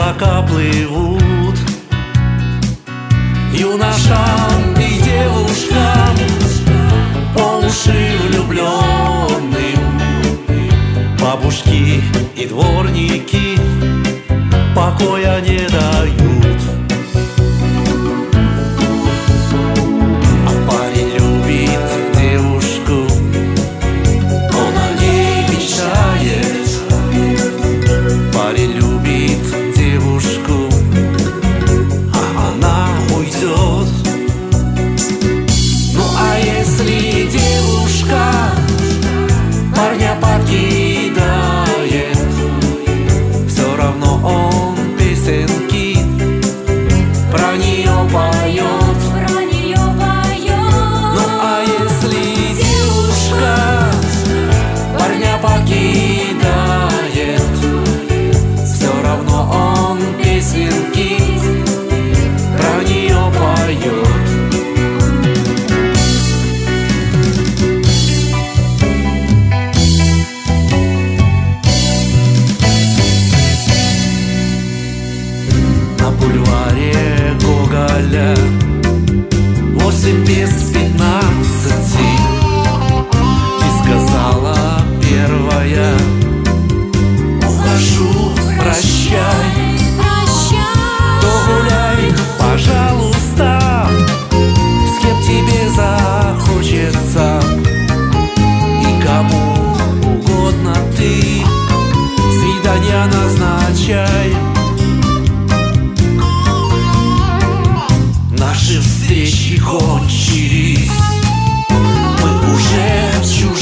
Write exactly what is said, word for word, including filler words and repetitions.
облака плывут. Юношам и девушкам, по уши влюбленным, бабушки и дворники покоя не дают. А парень любит девушку, он о ней мечтает. Парень любит девушку, а она уйдет. Ну а если девушка парня покидает, все равно он песенки про нее поет. Про нее поет. Ну а если девушка парня покидает, все равно он песенки про нее поет. На бульваре Гоголя восемь без пятнадцати ты сказала первая: ухожу, прощай. То гуляй, пожалуйста, с кем тебе захочется, и кому угодно ты свидания назначай. Наши встречи кончились, мы уже в чужих